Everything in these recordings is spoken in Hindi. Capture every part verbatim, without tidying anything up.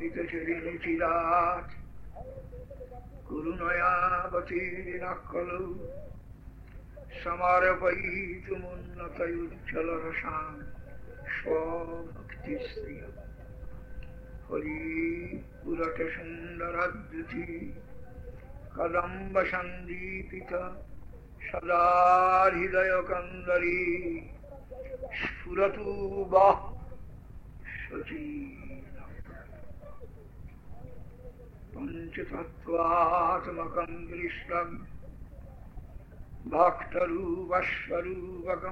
चिरिणी चिरात् करुणयावतीर्णः खलु समर्पयितुमुन्नतयुज्ज्वलरसान् स्वभक्तिश्रियम् हरि पुरटसुन्दरद्युति कदम्ब सन्दीपित सदा हृदयकन्दरी स्फुरतु वः सचीर्णं पञ्चतत्त्वात्मकं कृष्णं भक्तरूपस्वरूपकं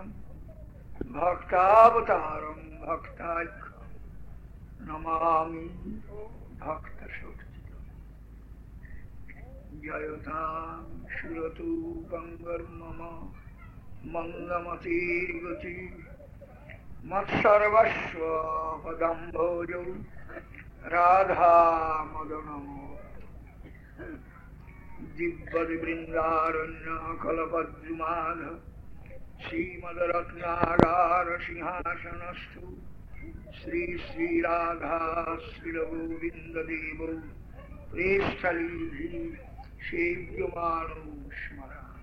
भक्तावतारं भक्ताख्यं नमामि भक्तशक्तिं जयतां श्रुतु गङ्गर्मम मन्दमतिर्गति मत्सर्वस्व पदम्भोजौ राधा मदनमो दिव्यवृन्दारण्य कल्पद्रुमाध श्रीमद्रत्नागार सिंहासनस्थु श्री श्री राधा श्रीरघुविन्ददेवौ प्रेष्ठलीभिः सेव्यमानो स्मरामि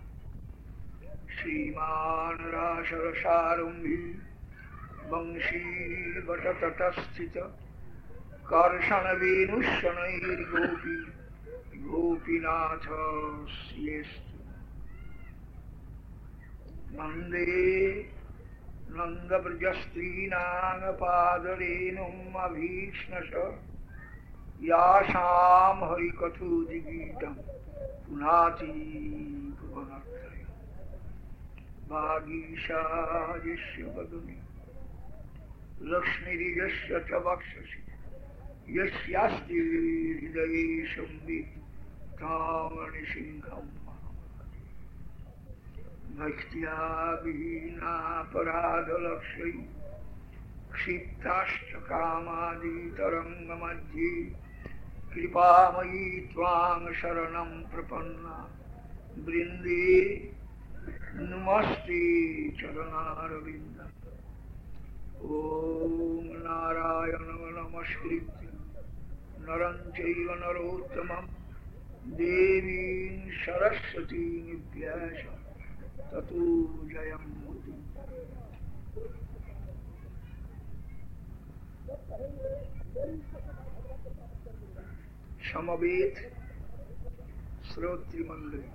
श्रीमान् रासरसारम्भी वंशीवटतटस्थित कर्षणवेणुशनैर्गोपी गोपीनाथ श्रेष्ठ वन्दे नन्दव्रजस्त्रीणाङ्गपादरेणुम् अभीक्ष्णश यासां हरिकथोदिगीतं पुनाति भुवनत्रयम् वागीशायस्य वदने लक्ष्मीर्यस्य च वक्षसि यस्यास्ति हृदये संवित् तं नृसिंहं भक्त्या विहीनापराधलक्ष्यै क्षिप्ताष्टकामादितरङ्गमध्ये कृपामयी त्वां शरणं प्रपन्ना वृन्दे नमस्ते चरणारविन्दम् ॐ नारायणं नमस्कृत्य नरं चैव नरोत्तमं देवीं सरस्वतीं व्यासं ततो जयमुदीरये। समवेत श्रोतृमंडली,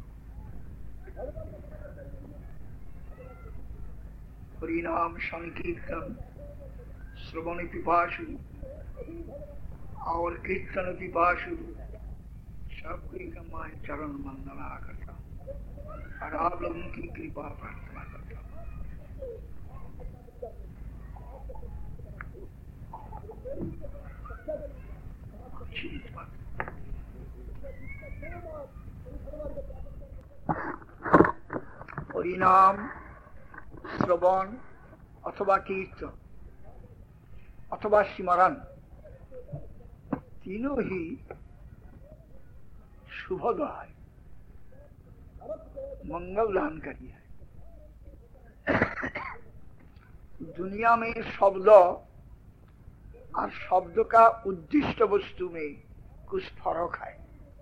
हरिनाम संकीर्तन श्रवण पिपासु और कीर्तन पिपासु सबकी मैं चरण वंदना करता हूँ और आप लोगों की कृपा प्रार्थना करता हूँ। हरिनाम श्रवण अथवा कीर्तन अथवा स्मरण तीनों ही शुभदाय मंगल दानकारी है। दुनिया में शब्द और शब्द का उद्दिष्ट वस्तु में कुछ फर्क है।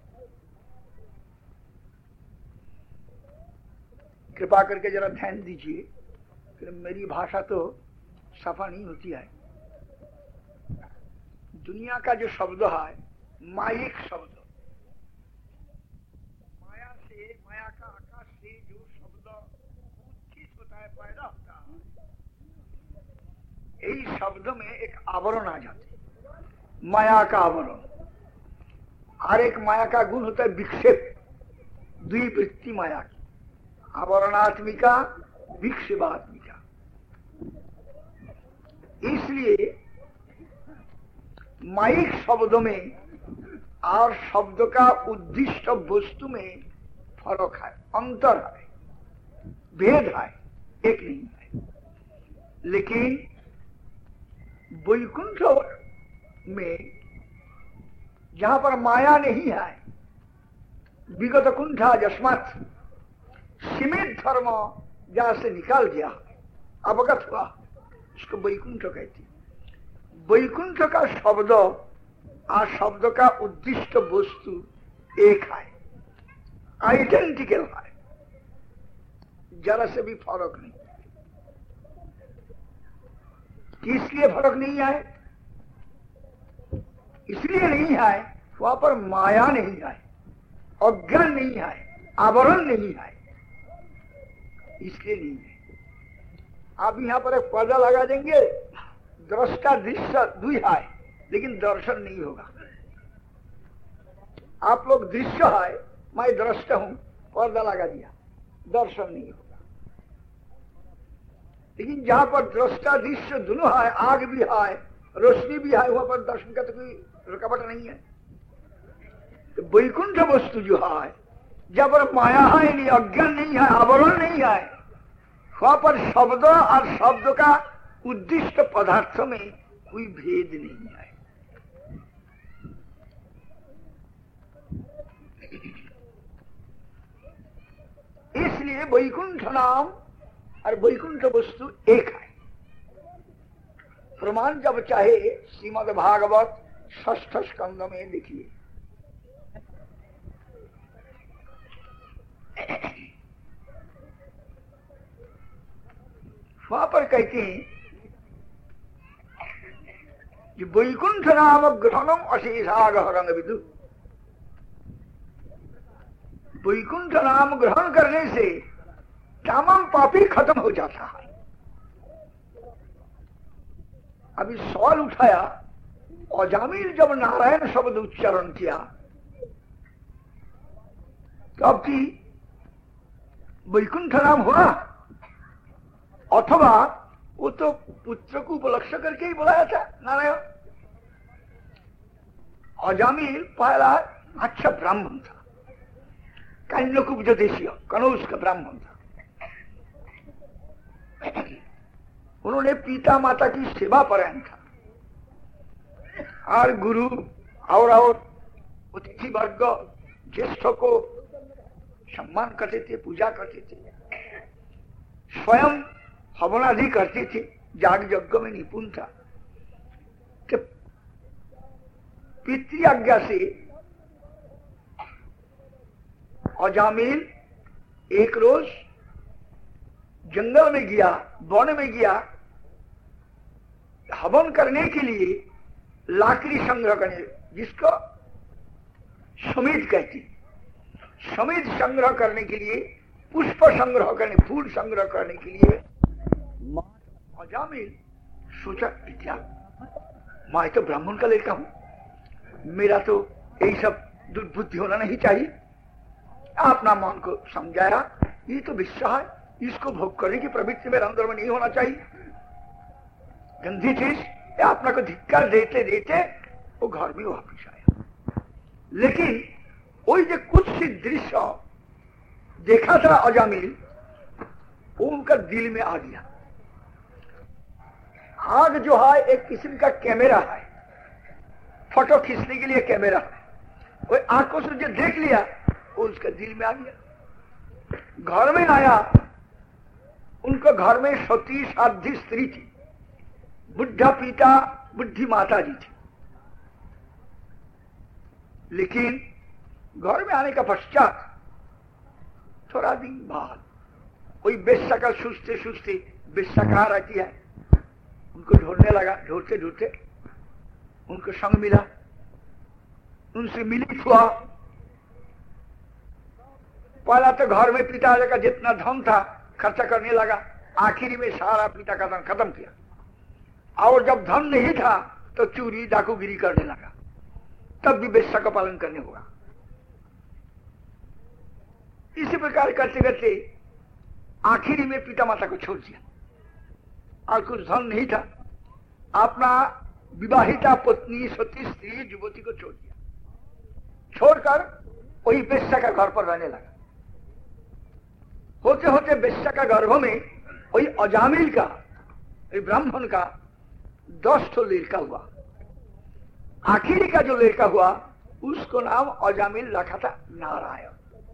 कृपा करके जरा ध्यान दीजिए, फिर मेरी भाषा तो सफा नहीं होती है। दुनिया का जो शब्द है मायिक शब्द, माया से, माया का आकाश से जो शब्द उत्थित होता है, पैदा होता है, यही शब्द में एक आवरण आ जाते हैं, माया का आवरण। और एक माया का गुण होता है विक्षेप, द्विवृत्ति माया की, आवरणात्मिका विक्षेपात्मिका। इसलिए माइक शब्द में और शब्द का उद्दिष्ट वस्तु में फर्क है, अंतर है, भेद है, एक नहीं है। लेकिन वैकुंठ में जहां पर माया नहीं है, विगत कुंठा जस्मात सीमित धर्म जहां से निकाल गया, अवगत हुआ, इसको वैकुंठ कहती। वैकुंठ का शब्द और शब्द का उद्दिष्ट वस्तु एक है, आइडेंटिकल है, जरा से भी फर्क नहीं। किस लिए फर्क नहीं है? इसलिए नहीं है वहां पर माया नहीं है, अज्ञान नहीं है, आवरण नहीं है, इसलिए नहीं है। आप यहाँ पर एक पर्दा लगा देंगे, दृष्टा दृश्य दुई है, लेकिन दर्शन नहीं होगा। आप लोग दृश्य है, मैं दृष्टा हूं, पर्दा लगा दिया, दर्शन नहीं होगा। लेकिन जहां पर दृष्टा दृश्य दोनों है, आग भी है, रोशनी भी है, वहां पर दर्शन का तो कोई रुकावट नहीं है। तो वैकुंठ वस्तु जो है, जहां पर माया है नहीं, अज्ञान नहीं है, आवरण नहीं है, वहां पर शब्द और शब्द का उद्दिष्ट पदार्थ में कोई भेद नहीं है। इसलिए वैकुंठ नाम और वैकुंठ वस्तु एक है। प्रमाण जब चाहे श्रीमद् भागवत षष्ठ स्कंद में लिखिए। वहां पर कहते हैं कि वैकुंठ नाम ग्रहणम अशेषागहरंग विदु। वैकुंठ नाम ग्रहण करने से तमाम पापी खत्म हो जाता है। अभी सवाल उठाया, अजामिल जब नारायण शब्द उच्चारण किया तो अब की वैकुंठ नाम हुआ, अथवा वो तो पुत्र को उपलक्ष्य करके ही बुलाया था नारायण। अजामिल पहला अच्छा ब्राह्मण था, कान्यकुब्जदेशीय कनौज का ब्राह्मण था। उन्होंने पिता माता की सेवा परायण था, और गुरु और और अतिथि वर्ग ज्येष्ठ को सम्मान करते थे, पूजा करते थे, स्वयं हवनादि करते थे, याग यज्ञ में निपुण था। तो पितृ आज्ञा से अजामिल एक रोज जंगल में गया, वन में गया, हवन करने के लिए लाकड़ी संग्रह करने, जिसको समिध कहती, समिध संग्रह करने के लिए, पुष्प संग्रह करने, फूल संग्रह करने के लिए अजामिल सोचा, क्या मैं तो ब्राह्मण का लड़का हूं, मेरा तो यही सब दुर्बुद्धि होना नहीं चाहिए। अपना मन को समझाया, ये तो विश्व है, इसको भोग करने की प्रवृत्ति मेरे अंदर में नहीं होना चाहिए, गंदी चीज। अपना को धिक्कार देते देते वो घर में वापिस आया। लेकिन वही जो कुछ सी दृश्य देखा था अजामिल, वो उनका दिल में आ गया। आग जो है एक किस्म का कैमरा है, फोटो खींचने के लिए कैमरा है, वो आंखों से जो देख लिया वो उसका दिल में आ गया। घर में आया, उनके घर में सती साध्य स्त्री थी, बुढ़ा पिता, बुद्धि माता जी थी। लेकिन घर में आने का पश्चात थोड़ा दिन बाद कोई बेश्या का सुस्ते सुस्ते बेश्या कहाँ रहती है, उनको ढूंढने लगा। ढूंढते ढूंढते उनको संग मिला, उनसे मिलित हुआ। पहला तो घर में पिता का जितना धन था खर्चा करने लगा, आखिरी में सारा पिता का धन खत्म किया। और जब धन नहीं था तो चोरी डाकूगिरी करने लगा, तब भी बेश्या का पालन करने होगा। इसी प्रकार करते करते आखिरी में पिता माता को छोड़ दिया, और कुछ धन नहीं था, अपना विवाहिता पत्नी सती स्त्री युवती को छोड़ दिया। छोड़कर वही बेश्या का घर पर रहने लगा। होते होते बेश्या का गर्भ में वही अजामिल का, ब्राह्मण का दस तो लड़का हुआ। आखिरी का जो लड़का हुआ उसको नाम अजामिल रखा था नारायण।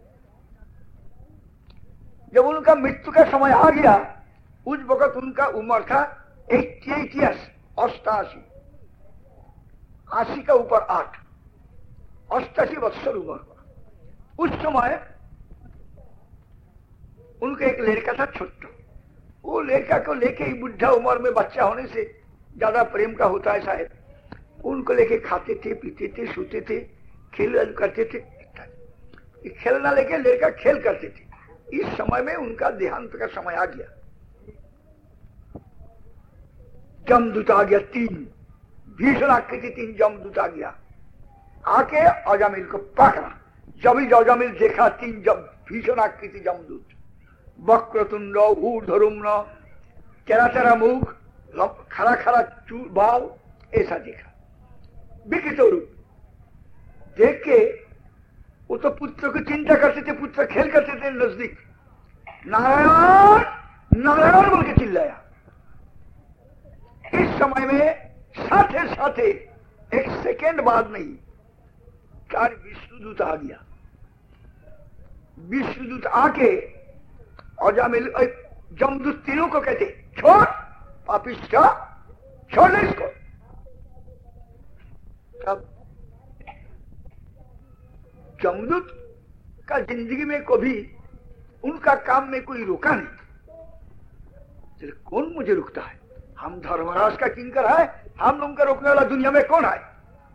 जब उनका मृत्यु का समय आ गया, उस वक्त उनका उम्र था अट्ठासी, अष्टासी। अस्सी का ऊपर आठ, अष्टासी वत्सर उम्र हुआ। उस समय उनका एक लड़का था छोटा, वो लड़का को लेके ही बुढ़ा उम्र में बच्चा होने से ज्यादा प्रेम का होता है शायद, उनको लेके खाते थे, पीते थे, सोते थे, खेल करते थे। खेलना लेके लड़का खेल करते थे। इस समय में उनका देहांत का समय आ गया। जमदूत आ गया, तीन भीषण आकृति तीन जमदूत आ गया, आके अजामिल को पकड़ा। जब ही अजामिल देखा तीन जब भीषण आकृति जमदूत, वक्रतुंड, ऊर्ध्वरुम्न, तेरा तेरा मुख, खरा खरा चूल बाल, ऐसा देखा विकृत रूप देख के वो तो पुत्र को चिंता करते थे, पुत्र खेल करते थे नजदीक। नारायण नारायण बोल के चिल्लाया। इस समय में साथे साथे एक सेकेंड बाद नहीं चार विष्णुदूत आ गया। विष्णुदूत आके अजामिल जमदूत तीनों को कहते छोड़ पापिष्ठा, छोड़ ले इसको। तब जमदूत का जिंदगी में कभी उनका काम में कोई रोका नहीं। चले कौन मुझे रुकता है, हम धर्मराज का किंकर है, हम लोगों का रोकने वाला दुनिया में कौन है।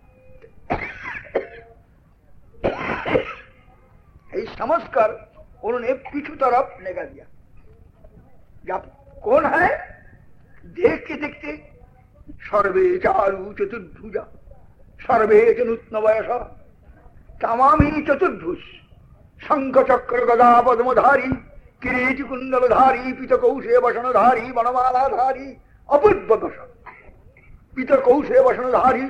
समझकर उन्होंने पीछू तरफ निगाह दिया। जब कौन है देख के देखते, सर्वे चारु चतुर्भुजा सर्वे जनुत्न वयस तमाम ही चतुर्भुज, शंख चक्र गदा पद्मधारी, किरीट कुंडलधारी, पितकौशे वसनधारी, वनमालाधारी, अपूर्व वसन, पितकौशे वसनधारी।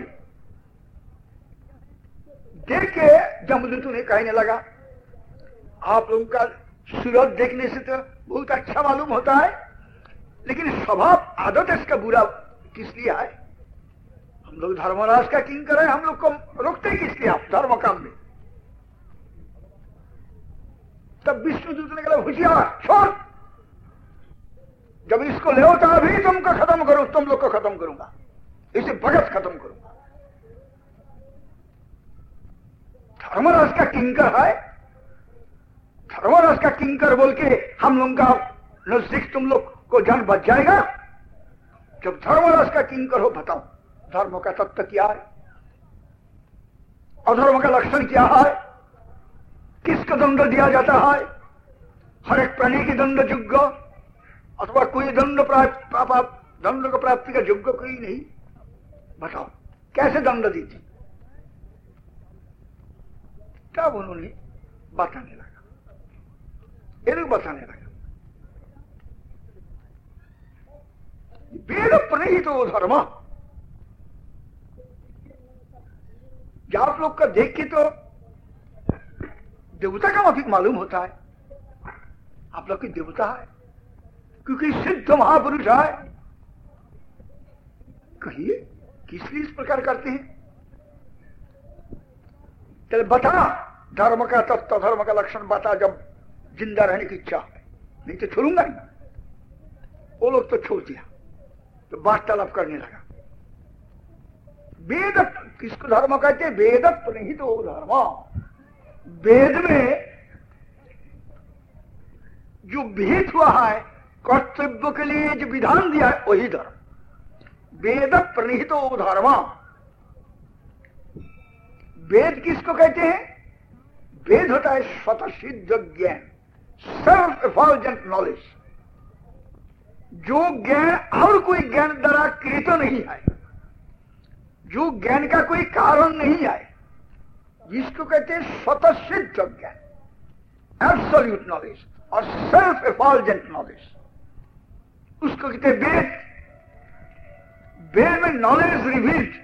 देख के जमदूत ने कहने लगा, आप लोगों का सूरत देखने से तो बहुत अच्छा मालूम होता है, लेकिन स्वभाव आदत इसका बुरा किस लिए है। हम लोग धर्मराज का किंकर है, हम लोग को रोकते किस लिए आप धर्म काम में। तब विष्णुदूत ने कहा होशियार छोड़, जब इसको ले तो अभी तुमको खत्म करूं, तुम लोग को खत्म करूंगा, इसे भगत खत्म करूंगा। धर्मराज का किंकर है, धर्मराज का किंकर बोल के हम लोग का नजदीक तुम लोग को जान बच जाएगा। जब धर्मराज का किंकर हो बताओ धर्म का तत्व क्या है, अधर्म का लक्षण क्या है, किसका दंड दिया जाता है। हर एक प्राणी की दंड योग्य अथवा कोई दंड दंड को प्राप्ति का योग्य कोई नहीं। बताओ कैसे दंड दी थी। तब उन्होंने बताने लगा, ये लोग बताने लगा, वेद प्रणीत तो धर्म। आप लोग का देख के तो देवता का माफिक मालूम होता है, आप लोग की देवता है क्योंकि सिद्ध महापुरुष है। कहिए किस लिए इस प्रकार करते हैं। चले बता धर्म का तत्व, धर्म का लक्षण बता, जब जिंदा रहने की इच्छा है, नहीं तो छोड़ूंगा नहीं। वो लोग तो छोड़ दिया, तो वार्तालाप करने लगा। वेद किसको धर्म कहते हैं, वेद नहीं तो धर्म। वेद में जो विहित हुआ है कर्तव्य के लिए जो विधान दिया है वही धर्म। वेद प्रणीत धर्म। वेद किसको कहते हैं, वेद होता है स्वतः सिद्ध ज्ञान, सेल्फ एफल्जेंट नॉलेज, जो ज्ञान और कोई ज्ञान द्वारा कृत नहीं है, जो ज्ञान का कोई कारण नहीं है, जिसको कहते हैं स्वतः सिद्ध ज्ञान, एब्सोल्यूट नॉलेज और सेल्फ एफल्जेंट नॉलेज, उसको कहते हैं वेद। वेद में नॉलेज रिवील्ड,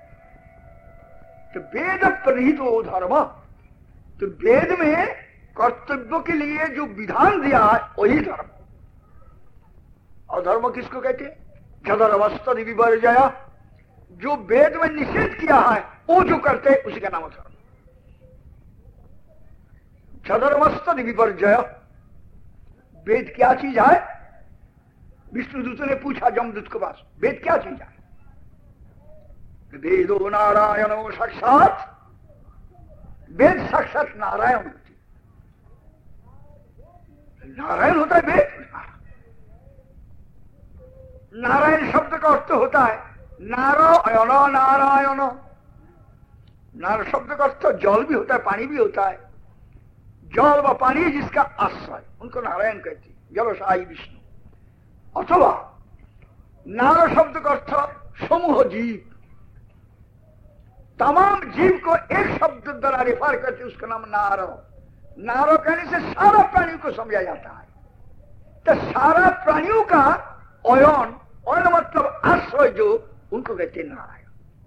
तो वेद प्रणीत हो धर्म। तो वेद में कर्तव्य के लिए जो विधान दिया है वही धर्म। और धर्म किसको कहते हैं, जदरवस्तद विवर्जया, जो वेद में निषेध किया है वो जो करते हैं उसी का नाम धर्म। जदरवस्तद विवर्जया, वेद क्या चीज है। विष्णुदूत ने पूछा जमदूत के पास, वेद क्या चीज है। वेदो नारायणो साक्षात, वेद साक्षात नारायण होते। नारायण होता है वेद। नारायण शब्द का अर्थ होता है नारायण, नारायण। नार शब्द का अर्थ जल भी होता है, पानी भी होता है। जल व पानी जिसका आश्रय, उनको नारायण कहते हैं, जलशायी विष्णु। अथवा नार शब्द का अर्थ समूह जीव, तमाम जीव को एक शब्द द्वारा रेफर करते, उसका नाम नारो। नारो कहने से सारा प्राणियों को समझा जाता है। तो सारा प्राणियों का अयन, अयन मतलब आश्रय, जो उनको कहते हैं नारायण।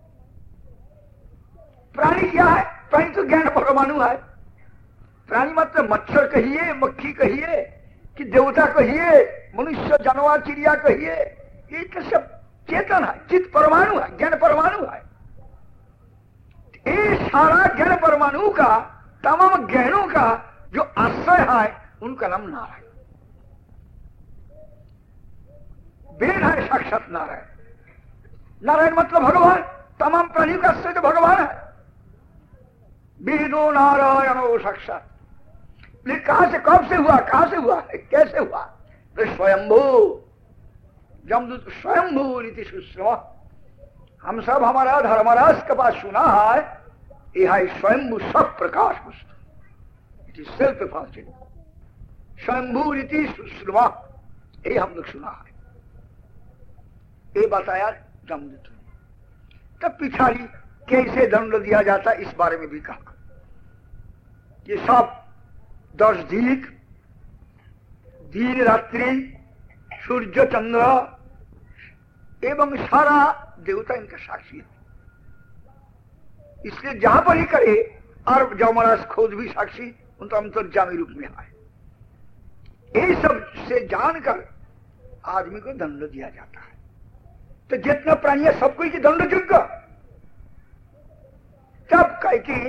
प्राणी क्या है? प्राणी तो ज्ञान परमाणु है। प्राणी मतलब मच्छर कहिए, मक्खी कहिए, कि देवता कहिए, मनुष्य, जानवर, चिड़िया कहिए, ये तो सब चेतन है, चित्त परमाणु है, ज्ञान परमाणु है। ये सारा ज्ञान परमाणु का, तमाम ज्ञानों का जो आश्रय है, उनका नाम नारायण। वेद है साक्षात नारायण। नारायण मतलब भगवान, तमाम प्राणियों का आश्रय तो भगवान है। वेदो नारायणो साक्षात। लेकिन कहां से, कब से हुआ, कहां से हुआ, कैसे हुआ? तो स्वयंभू, जमदूत स्वयंभू नीति सुश्रवा। हम सब हमारा धर्मराज के पास सुना है, यह है स्वयंभू सब प्रकाश वस्तु, इट इज सेल्फ एफर्टेड। स्वयंभू रीति सुश्रवा, ये हम लोग सुना है, ये बताया जमदूत ने। तब पिछाड़ी कैसे दंड दिया जाता इस बारे में भी कहा। ये सब दस दिक, दिन रात्रि, सूर्य चंद्र एवं सारा देवता इनका साक्षी है। इसलिए जहां पर ही करे, और जमराज खुद भी साक्षी, उनका अंतर्जामी रूप में आए। ये सब से जानकर आदमी को दंड दिया जाता है। तो जितना प्राणी है सबको ही दंड योग्य। तब कह के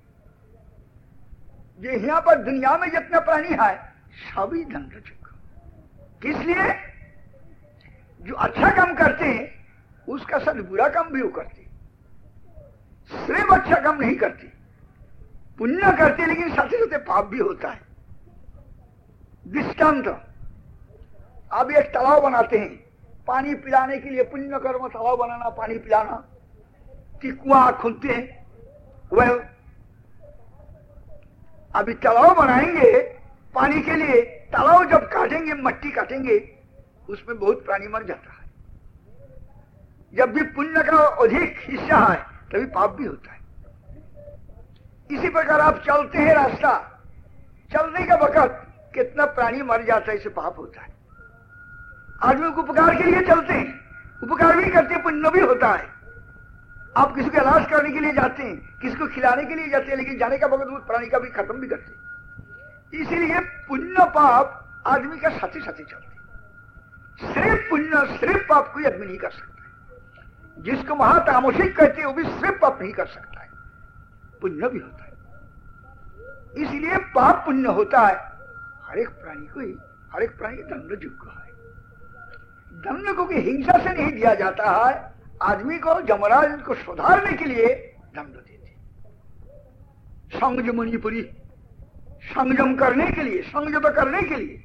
ये यहाँ पर दुनिया में जितना प्राणी है सभी दंड योग्य। किस लिए? जो अच्छा काम करते हैं उसका साथ बुरा काम भी वो करते, सिर्फ अच्छा काम नहीं करते, पुण्य करते, लेकिन साथ ही साथ पाप भी होता है। दृष्टांत, अब एक तालाब बनाते हैं पानी पिलाने के लिए, पुण्य कर्म तालाब बनाना, पानी पिलाना, कि कुआं खोदते हैं। वह अभी तालाब बनाएंगे पानी के लिए, तालाब जब काटेंगे, मट्टी काटेंगे, उसमें बहुत प्राणी मर जाता है। जब भी पुण्य का अधिक हिस्सा है तभी पाप भी होता है। इसी प्रकार आप चलते हैं रास्ता, चलने का वक्त कितना प्राणी मर जाता है, इससे पाप होता है। आदमी को उपकार के लिए चलते हैं, उपकार भी करते हैं, पुण्य भी होता है। आप किसी का इलाज करने के लिए जाते हैं, किसी को खिलाने के लिए जाते हैं, लेकिन जाने का वक्त उस प्राणी का भी खत्म भी करते हैं। इसीलिए पुण्य पाप आदमी का साथी साथी चलते हैं। सिर्फ पुण्य सिर्फ पाप कोई आदमी नहीं कर सकता है। जिसको महातामसिक कहते हैं वो भी सिर्फ पाप नहीं कर सकता है, पुण्य भी होता है। इसलिए पाप पुण्य होता है। हर एक प्राणी को ही, हर एक प्राणी दंड योग्य है। दंड को हिंसा से नहीं दिया जाता है। आदमी को, जमराज को सुधारने के लिए दंड देते, संयम मणिपुरी, संयम करने के लिए, संयम करने के लिए।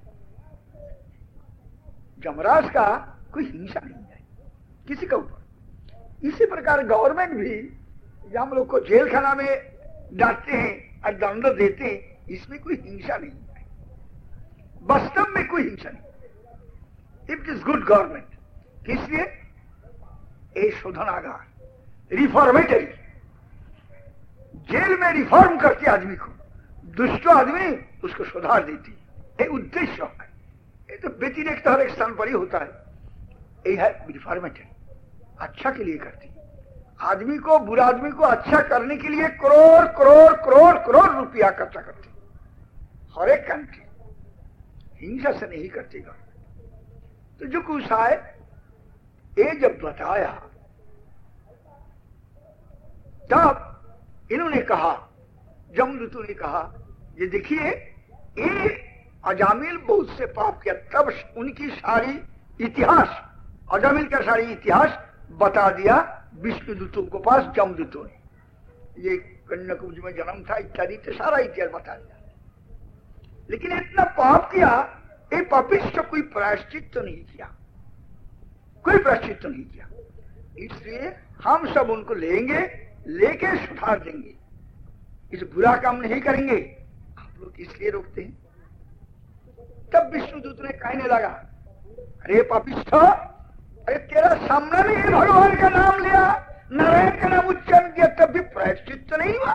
जमराज का कोई हिंसा नहीं है किसी के ऊपर। इसी प्रकार गवर्नमेंट भी हम लोग को जेल खाना में डांटते हैं और दंड देते हैं, इसमें कोई हिंसा नहीं है, वास्तव में कोई हिंसा नहीं। It is good government. इसलिए ए शोधनागार, रिफॉर्मेटरी, जेल में रिफॉर्म करती आदमी को, दुष्ट आदमी उसको सुधार देती, ये उद्देश्य है। ये तो व्यतिरेक तो हर एक स्थान पर ही होता है। ये है रिफॉर्मेटरी, अच्छा के लिए करती। आदमी को, बुरा आदमी को अच्छा करने के लिए करोड़ करोड़ करोड़ करोड़ रुपया खर्चा करती, हर एक कंट्री। हिंसा से नहीं करतेगा। तो जो कुछ आए ये जब बताया तब इन्होंने कहा, जमदूतों ने कहा, ये देखिए ये अजामिल बहुत से पाप किया। तब उनकी सारी इतिहास, अजामिल का सारी इतिहास बता दिया विष्णु दूतों के पास जमदूतों ने, ये कन्याकुब्ज में जन्म था इत्यादि तो सारा इतिहास बता दिया। लेकिन इतना पाप किया, ये पापिष्ट कोई प्रायश्चित तो नहीं किया, कोई प्रायश्चित तो नहीं किया। इसलिए हम सब उनको लेंगे, लेके सुधार देंगे, इस बुरा काम नहीं करेंगे। आप लोग इसलिए रोकते हैं। तब विष्णुदूत ने कहने लगा, अरे पापिष्ठ, अरे तेरा सामने में ही भगवान का नाम लिया, नारायण का नाम उच्चारण किया, तब भी प्रायश्चित तो नहीं हुआ।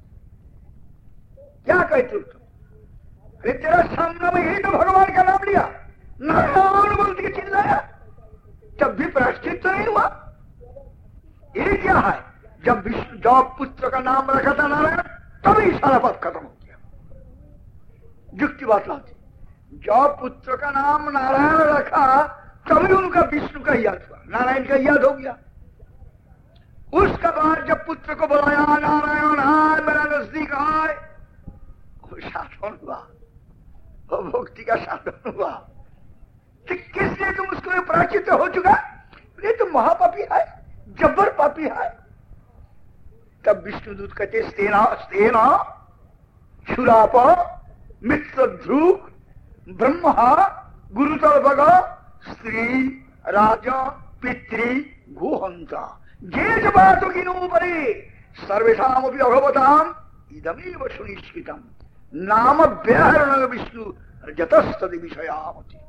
क्या कहते हो तुम? अरे तेरा सामने में ही तो भगवान का नाम लिया, नारायण बोल के चिल्लाया, तब भी प्रायश्चित तो नहीं हुआ। ये क्या है? जब विष्णु जब पुत्र का नाम रखा था नारायण, तभी सारा पाप खत्म हो गया। युक्ति बात लाती, जब पुत्र का नाम नारायण रखा तभी उनका विष्णु का याद हुआ, नारायण का याद हो गया। उसके बाद जब पुत्र को बुलाया, नारायण आए, मेरा नजदीक आए, वो साधन हुआ, वो भक्ति का साधन हुआ। तो किस लिए तुम उसको प्रायश्चित हो चुका? ये तो महापापी है, जबर पापी है। तब विष्णुदूत कहते, स्तेना स्तेना क्षुराप मित्रध्रुव ब्रह्मा गुरुतलभग स्त्री राजा पितृ गोहंता जे च बातु किनु परे सर्वेषामपि अभवताम इदमेव सुनिश्चितम नाम व्याहरण विष्णु जतस्तद विषयामति।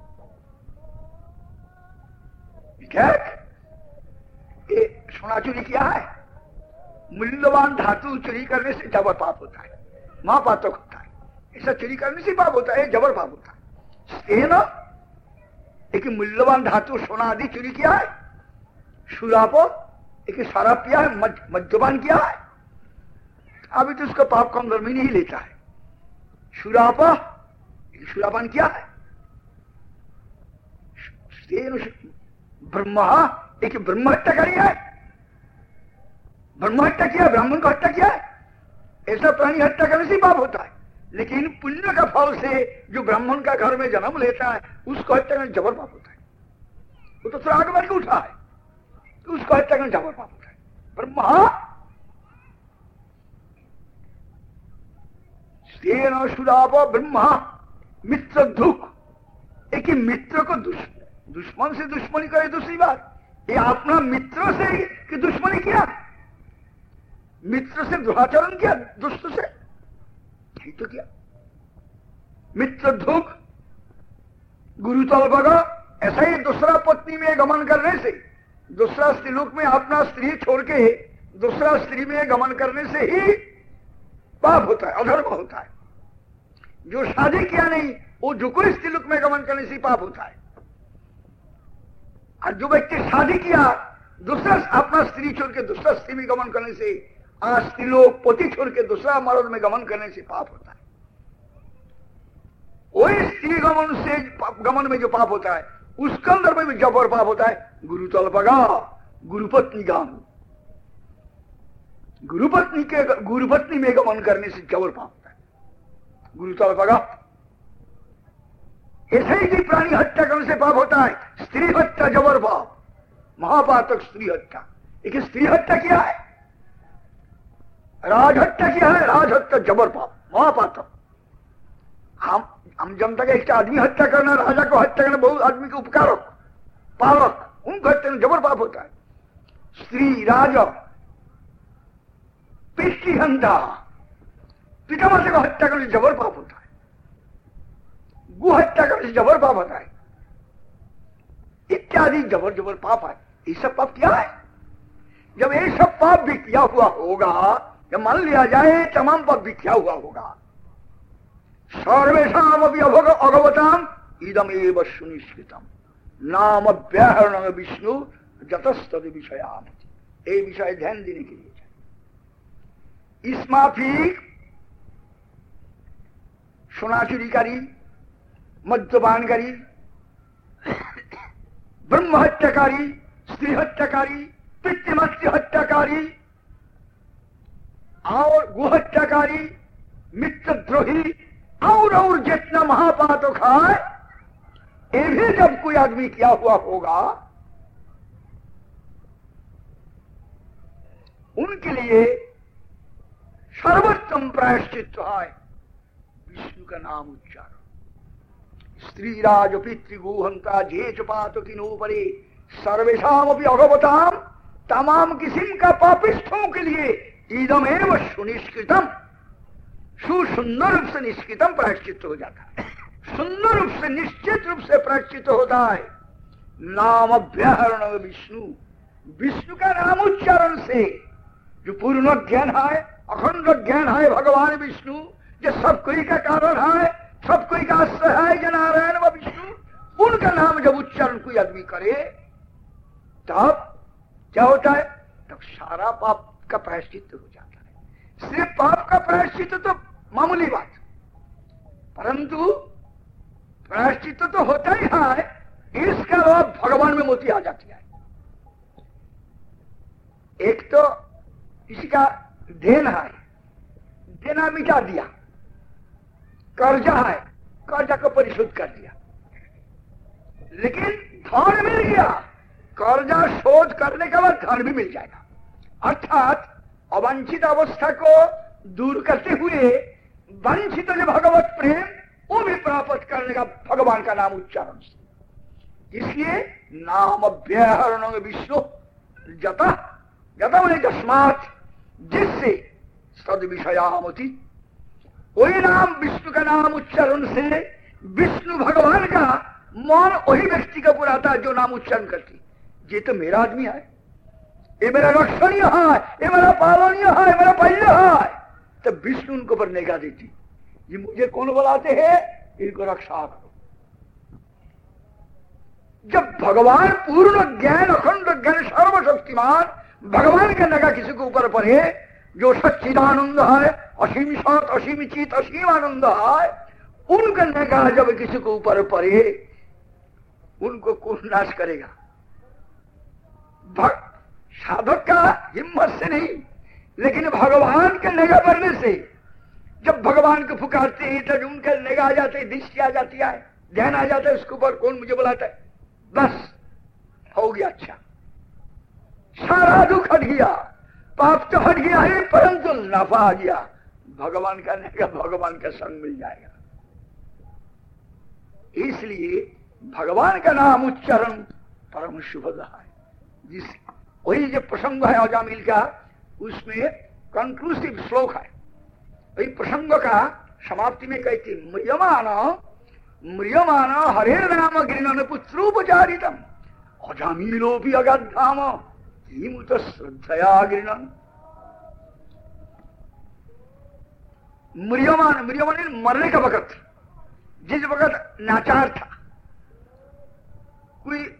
ये सोना चोरी किया है, मूल्यवान धातु चोरी करने से जबर पाप होता है, महापातक होता है। ऐसा चोरी करने से पाप होता है, जबर पाप होता है। स्तेना एक मूल्यवान धातु सोना आदि चोरी किया है, शराब एक शराब पिया है, मद्यपान किया है, अभी तो उसका पाप कम धर्मी नहीं लेता है। शराब एक शराबपान किया है, ब्रह्मा एक ब्रह्म हत्या करी है, ब्रह्म हत्या किया, ब्राह्मण को हत्या किया है। ऐसा प्राणी हत्या करने से पाप होता है। लेकिन पुण्य का फल से जो ब्राह्मण का घर में जन्म लेता है उसको हत्या करने जबर पाप होता है। वो तो आगे बढ़ के उठा है, तो उसको हत्या करने जबर पाप होता है। ब्रह्मा स्तेन शुराप ब्रह्मा मित्र दुख, एक मित्र को दुश्मन दुश्मन से दुश्मनी करे। दूसरी बात, ये अपना मित्र से कि दुश्मनी किया, मित्र से दुराचरण किया, दुष्ट से नहीं तो किया। मित्र दुख गुरुतलभग, ऐसा ही दूसरा पत्नी में गमन करने से, दूसरा स्त्रीलोक में अपना स्त्री छोड़ के दूसरा स्त्री में गमन करने से ही पाप होता है, अधर्म होता है। जो शादी किया नहीं वो जो कोई स्त्रीलोक में गमन करने से पाप होता है। और जो व्यक्ति शादी किया दूसरा अपना स्त्री छोड़ के दूसरा स्त्री में गमन करने से, स्त्रीलोक पति छोड़ के दूसरा मर्द में गमन करने से पाप होता है। वही स्त्री गमन से गमन में जो पाप होता है उसके अंदर में भी जबर पाप होता है। गुरुतलभगा, गुरुपत्नी गान, गुरुपत्नी के गुरुपत्नी में गमन करने से जबर पाप होता है। गुरुतलभगा ऐसे ही प्राणी हत्या करने से पाप होता है। स्त्री हत्या जबर पाप, महापातक स्त्री हत्या। एक स्त्री हत्या किया है, राज हत्या किया है, राज हत्या जबर पाप, महापातक। हम हम जनता का एक आदमी हत्या करना, राजा को हत्या करना, बहुत आदमी के उपकारक पालक, उनको हत्या करना जबर पाप होता है। स्त्री राजा पितृहंता, पितामाता को हत्या करने जबर पाप होता है। गु हत्या करने जबर पाप होता है, इत्यादि जबर जबर पाप है। ये सब पाप क्या है? जब ये सब पाप भी किया हुआ होगा, जब मान लिया जाए तमाम पाप भी किया हुआ होगा, सर्वेषाम अपि अभवताम इदम एव सुनिश्चितम नाम व्याहरण विष्णु जतस्तद विषयाम। ये विषय ध्यान देने के लिए चाहिए। इसमाफी सोना चोरीकारी, मद्यपानकारी, ब्रह्म हत्याकारी, स्त्री हत्याकारी, पितृमत्स्य हत्याकारी और गो हत्याकारी, मित्रद्रोही और और जितना महापातक है, ये भी जब कोई आदमी किया हुआ होगा उनके लिए सर्वोत्तम प्रायश्चित है विष्णु का नाम उच्चारण। स्त्री राज पितृगोहंता जेच पात किनो परे सर्वेशाम अपनी अगवताम तमाम किस्म का पापिष्ठों के लिए इदमेव सुनिष्कृतम सुसुंदर रूप से निष्कृतम प्रायश्चित हो जाता है, सुंदर रूप से निश्चित रूप से प्रायश्चित होता है। नाम अभ्याहरण विष्णु, विष्णु का नाम उच्चारण से जो पूर्ण ज्ञान है, अखंड ज्ञान है भगवान विष्णु, जो सब कोई का कारण है, सब कोई का आश्रय है, जो नारायण व विष्णु, उनका नाम जब उच्चारण कोई आदमी करे तब क्या होता है? तब सारा पाप का प्रायश्चित हो जाता है। सिर्फ पाप का प्रायश्चित तो मामूली बात, परंतु प्रायश्चित तो होता ही है, इसका अलावा भगवान में मोती आ जाती है। एक तो इसका देन है, देना मिटा दिया, कर्जा है, कर्जा को परिशोध कर दिया, लेकिन धन मिल गया, कर्जा शोध करने के बाद धन भी मिल जाएगा। अर्थात अवांछित अवस्था को दूर करते हुए वांछित जो भगवत प्रेम वो भी प्राप्त करने का भगवान का नाम उच्चारण से। इसलिए नाम अभ्याहरण विष्णु जता जता मैंने जस्मात, जिससे सद विषयामति, वही नाम विष्णु का नाम उच्चारण से विष्णु भगवान का मन वही व्यक्ति का पुराता जो नाम उच्चारण करती, ये तो मेरा आदमी है, ये मेरा रक्षणीय है, ये मेरा पालनीय है, ये मेरा पहले है, तब विष्णु उनको पर निगाह देती, ये मुझे कौन बुलाते हैं, इनको रक्षा करो। जब भगवान पूर्ण ज्ञान अखंड ज्ञान सर्वशक्तिमान भगवान का निगाह किसी के ऊपर पड़े, जो सच्चिदानंद है, असीम सत असीम चित असीम आनंद है, उनका निगाह जब किसी के ऊपर पड़े, उनको कौन नाश करेगा? साधक का हिम्मत से नहीं, लेकिन भगवान के निगाह पड़ने से जब भगवान को पुकारते हैं तब उनके निगाह आ जाते हैं, दृष्टि आ जाती है, ध्यान आ जाता है, उसके ऊपर कौन मुझे बुलाता है, बस हो गया, अच्छा सारा दुख हट गया, पाप तो हट गया है, परंतु नफा आ गया, भगवान का निगाह, भगवान का संग मिल जाएगा। इसलिए भगवान का नाम उच्चारण परम शुभद है। जिस वही जो प्रसंग है अजामिल का, उसमें कंक्लूसिव श्लोक है, वही प्रसंग का समाप्ति में कहती, म्रियमान म्रियमान हरे नाम गिरिनन पुत्रोपचारितम अजामिलोपि अगाधाम हिमुत श्रद्धया गिरिनन। म्रियमान, म्रियमान मरने का वक्त, जिस वक्त नाचार था, कोई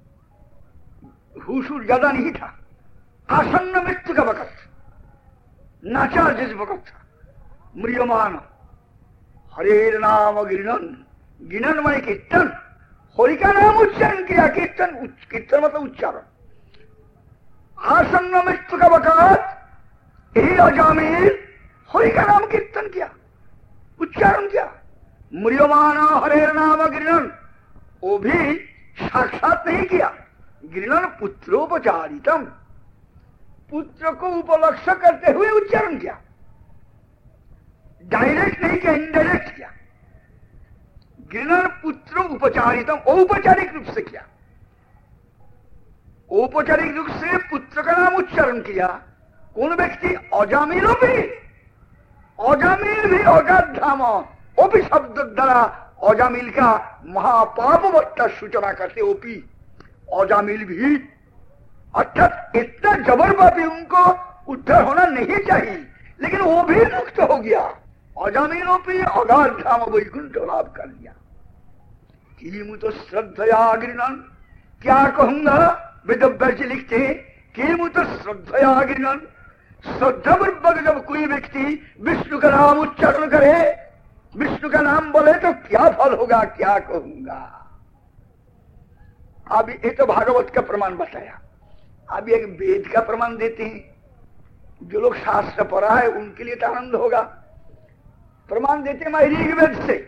हुशूर ज्यादा नहीं था, आसन्न मृत्यु का वक्त, नाचार जिस वक्त था, म्रियमान हरे नाम गिरिनन, गिनन माने कीर्तन, हरि का नाम उच्चारण किया, कीर्तन कीर्तन मतलब उच्चारण, आसन्न मृत्यु का वक्त यही अजामिल हरि का नाम कीर्तन किया, उच्चारण किया। म्रियमान हरे नाम गिरिनन, वो भी साक्षात नहीं किया, गिरिनन पुत्रोपचारितम, पुत्र को उपलक्ष्य करते हुए उच्चारण किया, डायरेक्ट नहीं किया, इनडायरेक्ट किया। गिरिनन पुत्र उपचारितम, औपचारिक रूप से किया, औपचारिक रूप से पुत्र का नाम उच्चारण किया। कौन व्यक्ति? अजामिल भी, अजामिल भी अगाधाम, वो भी शब्द द्वारा अजामिल का महापाप वत्ता सूचना करते, ओपी अजामिल भी, अर्थात इतना जबर पापी उनको उद्धार होना नहीं चाहिए, लेकिन वो भी मुक्त हो गया, अजामिलों पे अगाध धाम वैकुंठ लाभ कर लिया। किमु तो श्रद्धया गिरिनन, क्या कहूंगा, वेदव्यास लिखते हैं, किमु तो श्रद्धया गिरिनन, श्रद्धापूर्वक जब कोई व्यक्ति विष्णु का नाम उच्चारण करे, विष्णु का नाम बोले तो क्या फल होगा, क्या कहूंगा। अब ये तो भागवत का प्रमाण बताया, अब एक वेद का प्रमाण देते हैं। जो लोग शास्त्र पढ़ा है उनके लिए तो आनंद होगा। प्रमाण देते हैं ऋग्वेद से।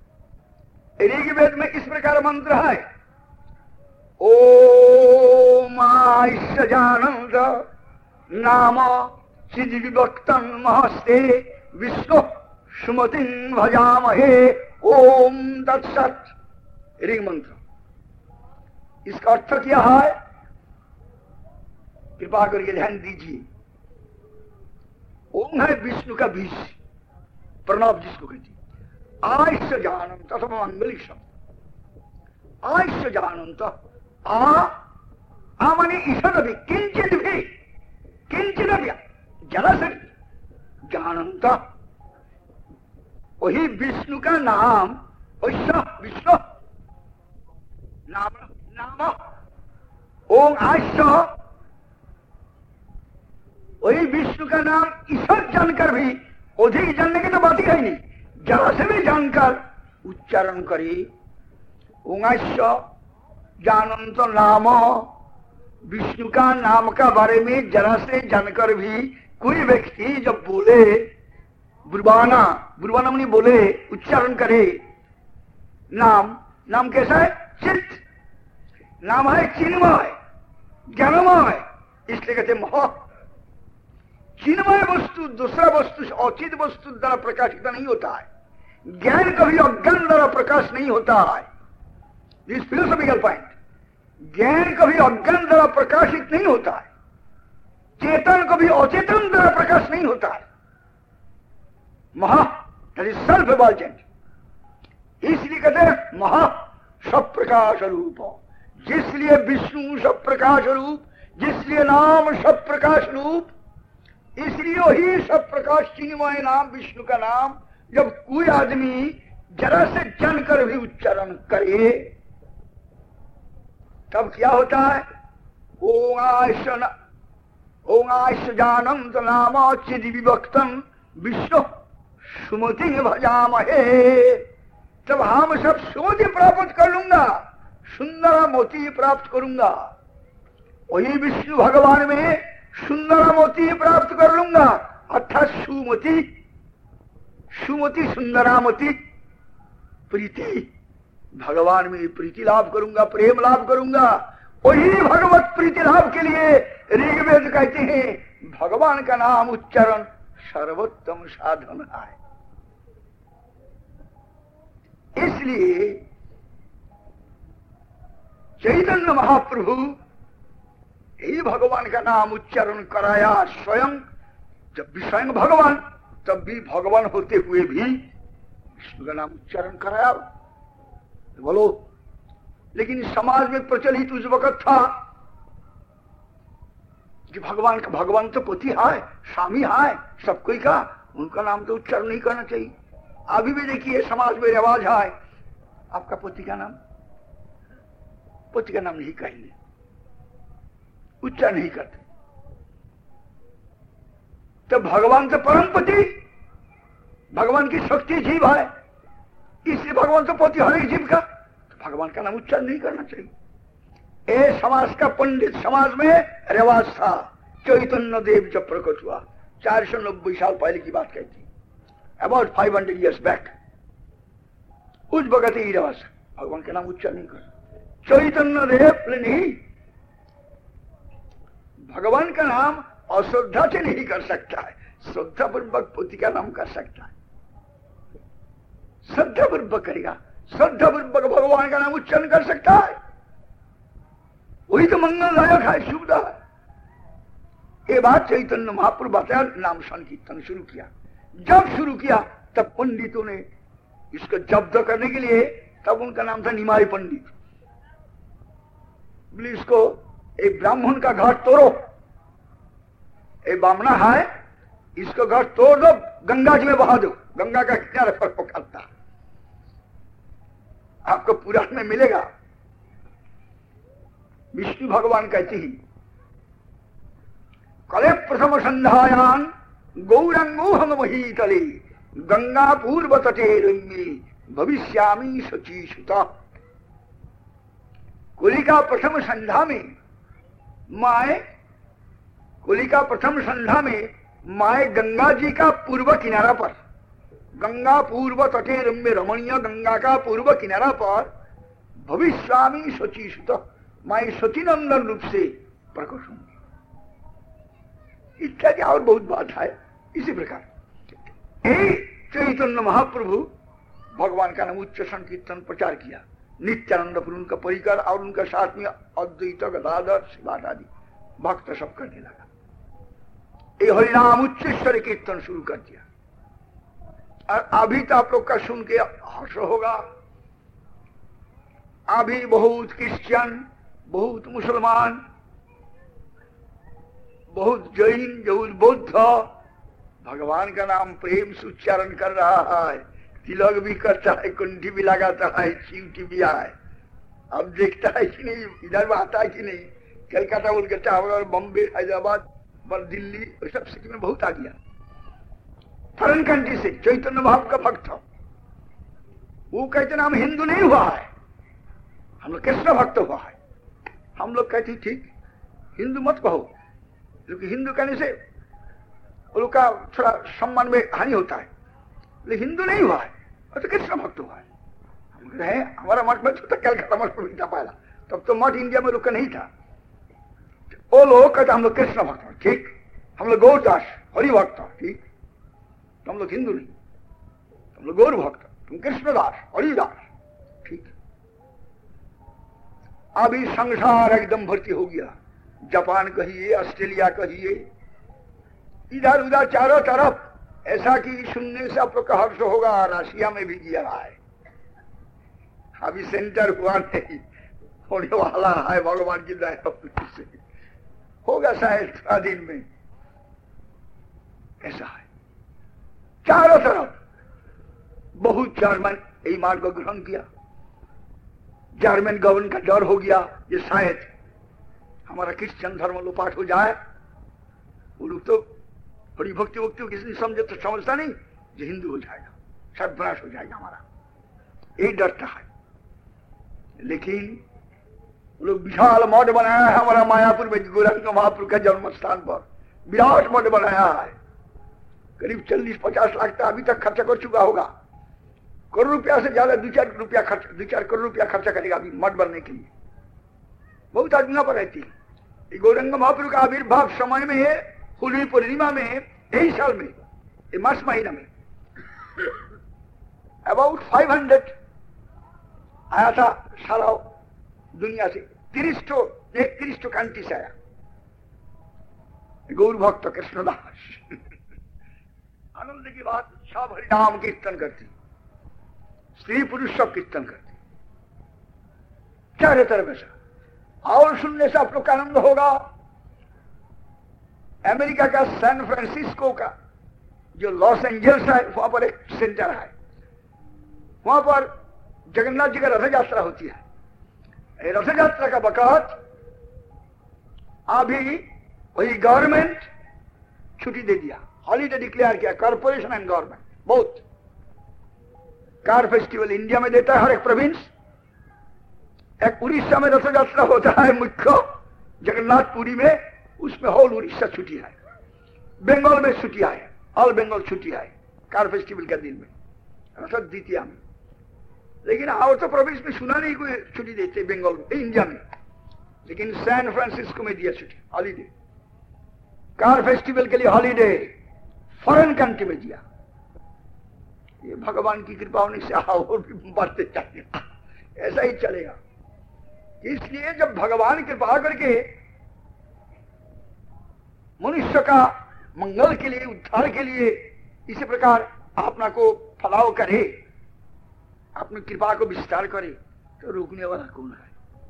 ऋग्वेद में इस प्रकार मंत्र है, ओम ओम आइष्य जानंद नाम चिद्विभक्तं महस्ते विष्णु सुमतिं भजामहे। ओम तत्सत् ऋग मंत्र। इसका अर्थ क्या है? कृपा करके ध्यान दीजिए। ओम है विष्णु का बीज, प्रणव जिसको कहते हैं। आयुष्य जानंत अथवा मंगली शब्द। आयुष्य जानंत, आ आ माने ईश्वर भी, किंचित भी, किंचित भी, जरा से जानंत, वही विष्णु का नाम, वैश्व विष्णु नाम नाम ओम आयुष्य, वही विष्णु का नाम ईश्वर जानकर भी, अधिक जानने की तो बात ही है नहीं, जरा से भी जानकर उच्चारण करे। ओंगाश्य जानंत नाम, विष्णु का नाम का बारे में जरा से जानकर भी कोई व्यक्ति जब बोले, बुरबाना बुरबाना मुनि बोले, उच्चारण करे नाम, नाम कैसा है? चित्त। नाम है चिन्मय, ज्ञानमय, इसलिए कहते महा। चिन्मय वस्तु दूसरा वस्तु अचित वस्तु द्वारा प्रकाशित नहीं होता है। ज्ञान कभी अज्ञान द्वारा प्रकाश नहीं होता है। This philosophical point. ज्ञान कभी अज्ञान द्वारा प्रकाशित नहीं होता है। चेतन कभी अचेतन द्वारा प्रकाश नहीं होता है। महा दैट इज सेल्फ एवल्जेंट। इसलिए कहते हैं महा सब प्रकाश रूप। जिसलिए विष्णु सब प्रकाश रूप, जिसलिए नाम सब प्रकाश रूप, इसलिए वही सब प्रकाश चिन्मय नाम विष्णु का नाम जब कोई आदमी जरा से जानकर भी उच्चारण करे तब क्या होता है? ओंगाश्य ओंगाश्य जानंत नाम चिद्विभक्तं विष्णु सुमति भजामहे। तब हम सब सुमति प्राप्त कर लूंगा, सुंदर मोती प्राप्त करूंगा। वही विष्णु भगवान में सुंदर मोती प्राप्त कर लूंगा, अर्थात सुमति, सुमति सुंदरामति, प्रीति, भगवान में प्रीति लाभ करूंगा, प्रेम लाभ करूंगा। वही भगवत प्रीति लाभ के लिए ऋग्वेद कहते हैं भगवान का नाम उच्चारण सर्वोत्तम साधन है। इसलिए चैतन्य महाप्रभु यही भगवान का नाम उच्चारण कराया स्वयं। जब भी स्वयं भगवान, तब भी भगवान होते हुए भी विष्णु का नाम उच्चारण कराया। बोलो, लेकिन समाज में प्रचलित उस वक्त था कि भगवान का भगवान तो पति है, स्वामी है सब कोई का, उनका नाम तो उच्चारण नहीं करना चाहिए। अभी भी देखिए समाज में रिवाज है, आपका पति का नाम, पति का नाम नहीं कहेंगे, उच्चारण नहीं करते। तो भगवान तो परम पति, भगवान की शक्ति जीव है, इसलिए भगवान तो पति हर एक जीव का, तो भगवान का नाम उच्चारण नहीं करना चाहिए। ए समाज का पंडित समाज में रिवाज था। चैतन्य देव जब प्रकट हुआ, चार सौ नब्बे साल पहले की बात कहती, about five hundred years back, उस वक्त ही रिवाज है, भगवान का नाम उच्चारण नहीं करना। चैतन्य देव नहीं, भगवान का नाम अश्रद्धा से नहीं कर सकता है, श्रद्धा पूर्वक पति का नाम कर सकता है। श्रद्धा पूर्वक करेगा, श्रद्धा पूर्वक भगवान का नाम उच्चारण कर सकता है, वही तो मंगलदायक है, शुभदा है। ये बात चैतन्य महाप्रभु बताया, नाम संकीर्तन शुरू किया। जब शुरू किया तब पंडितों ने इसको जब्त करने के लिए, तब उनका नाम था निमाई पंडित। बोले इसको एक ब्राह्मण का घाट तोड़ो, एक बामना है, इसको घाट तोड़ दो, गंगा जी में बहा दो, गंगा का किनारे पर पकड़ता, आपको पुराण में मिलेगा। विष्णु भगवान कहते ही कले प्रथम संध्यायान गौरंगो हम वही तले गंगा पूर्व तटे रंगी भविष्यामी शचीसुता। कुलिका प्रथम संध्या में माए कुलिका प्रथम संध्या में माए गंगा जी का पूर्व किनारा पर, गंगा पूर्व तटे रम्य रमणीय गंगा का पूर्व किनारा पर भविष्यामी शचीसुता, माए सचीनंदन रूप से प्रकट होंगे, इत्यादि और बहुत बात है। इसी प्रकार हे चैतन्य महाप्रभु भगवान का नाम उच्च संकीर्तन प्रचार किया, नित्यानंद पर उनका परिकर और उनका साथ में अद्वैत गदाधर शिवाट आदि भक्त सब करने लगा। ये हरिनाम उच्च स्वर कीर्तन शुरू कर दिया। और अभी तो आप लोग का सुन के हर्ष होगा, अभी बहुत क्रिश्चियन, बहुत मुसलमान, बहुत जैन, बहुत बौद्ध भगवान का नाम प्रेम से उच्चारण कर रहा है, तिलक भी करता है, कुंठी भी लगाता है, चिवटी भी है। अब देखता है कि नहीं, इधर में आता है कि नहीं, कलकत्ता उलकत्ता और बम्बे हैदराबाद दिल्ली सब सिटी में बहुत आ गया। फॉरेन कंट्री से चैतन्य भाव का भक्त, वो कहते ना हम हिंदू नहीं हुआ है, हम लोग कृष्ण भक्त हुआ है। हम लोग कहते ठीक, हिंदू मत कहो, क्योंकि हिंदू कहने से लोग का थोड़ा सम्मान में हानि होता है, लेकिन हिंदू नहीं हुआ है, और तो कृष्ण भक्त हुआ है। हम कहे हमारा मठ में तो कलकत्ता मठ में था पहला, तब तो मठ इंडिया में लोग का नहीं था। वो लोग कहते हम लोग कृष्ण भक्त, ठीक, हम लोग गौरदास हरि भक्त, ठीक, तो हम लोग हिंदू नहीं, हम लोग गौर भक्त, तुम कृष्णदास हरिदास, ठीक। अभी संसार एकदम भर्ती हो गया, जापान कहिए, ऑस्ट्रेलिया कहिए, इधर उधर चारों तरफ ऐसा कि सुनने से आप लोग का हर्ष होगा। रशिया में भी किया रहा है, अभी सेंटर हुआ नहीं, होने वाला है, भगवान की दया से होगा शायद थोड़ा दिन में। ऐसा है चारों तरफ, बहुत जर्मन यही मार्ग को ग्रहण किया। जर्मन गवर्नमेंट का डर हो गया ये शायद हमारा क्रिश्चियन धर्म लोपाट हो जाए। वो लोग तो बड़ी भक्ति भक्ति किसी ने समझे तो समझता नहीं, जो हिंदू हो जाएगा, सर्वनाश हो जाएगा हमारा, यही डरता है। लेकिन वो लोग विशाल मठ बनाया है हमारा मायापुर में, गौरांग महापुर का जन्म स्थान पर विराट मठ बनाया है। करीब चालीस पचास लाख का अभी तक खर्चा कर चुका होगा, करोड़ रुपया से ज्यादा, दो चार रुपया खर्च दो चार करोड़ रुपया खर्चा करेगा अभी मठ बनने के लिए। बहुत आदमी पर रहती है। गौरांग महापुर का आविर्भाव समय में है, होली पूर्णिमा में, यही साल में, ये मार्च महीना में अबाउट फाइव हंड्रेड आया था सारा दुनिया से, तीस तो एक तीस तो कंट्री से आया। गौर भक्त कृष्णदास आनंद की बात, सब हरिनाम कीर्तन करती, स्त्री पुरुष सब कीर्तन करती, चारों तरफ ऐसा। और सुनने से आप लोग का आनंद होगा। अमेरिका का सैन फ्रांसिस्को का जो लॉस एंजल्स है, वहां पर एक सेंटर है, वहां पर जगन्नाथ जी का रथ यात्रा होती है। रथ यात्रा का वक़्त अभी वही गवर्नमेंट छुट्टी दे दिया, हॉलीडे डिक्लेयर किया, कॉर्पोरेशन एंड गवर्नमेंट। बहुत कार फेस्टिवल इंडिया में देता है हर एक प्रोविंस। एक उड़ीसा में रथ यात्रा होता है मुख्य जगन्नाथपुरी में, उसमें होल उड़ीसा छुट्टी है। बंगाल में छुट्टी है, ऑल बंगाल छुट्टी है कार फेस्टिवल के दिन में, रथ द्वितीया में। लेकिन और तो प्रोविंस में सुना नहीं कोई छुट्टी देते बंगाल में, इंडिया में। लेकिन सैन फ्रांसिस्को में दिया छुट्टी, हॉलीडे, कार फेस्टिवल के लिए हॉलीडे, फॉरेन कंट्री में दिया। ये भगवान की कृपा होने से और भी बढ़ते जाएगा, ऐसा ही चलेगा। इसलिए जब भगवान कृपा करके मनुष्य का मंगल के लिए, उद्धार के लिए इसी प्रकार अपना को फलाव करे, अपनी कृपा को विस्तार करे, तो रोकने वाला कौन है?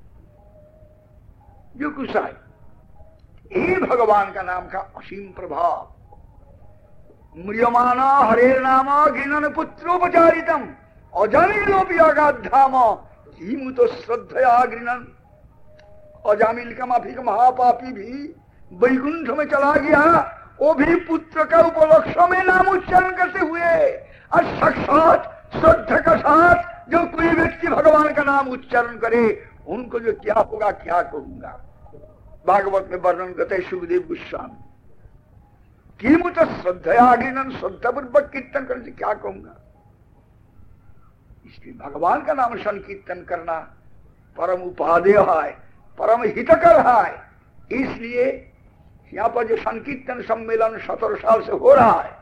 जो कुछ है ये भगवान का नाम का असीम प्रभाव। म्रियमाना हरे नाम घृणन पुत्रोपचारितम अजामिलोपि अगाधाम तो श्रद्धया घृणन। अजामिल का माफिक महापापी भी वैकुंठ में चला गया, वो भी पुत्र का उपलक्ष्य में नाम उच्चारण करते हुए, और साक्षात श्रद्धा का साथ जो कोई व्यक्ति भगवान का नाम उच्चारण करे, उनको जो क्या होगा क्या कहूंगा। भागवत में वर्णन करते सुखदेव गोस्वामी, किमुत श्रद्धया घृणन, श्रद्धापूर्वक कीर्तन करने से क्या कहूंगा। इसलिए भगवान का नाम संकीर्तन करना परम उपादेय है, परम हितकर है। इसलिए यहाँ पर जो संकीर्तन सम्मेलन सत्रह साल से हो रहा है,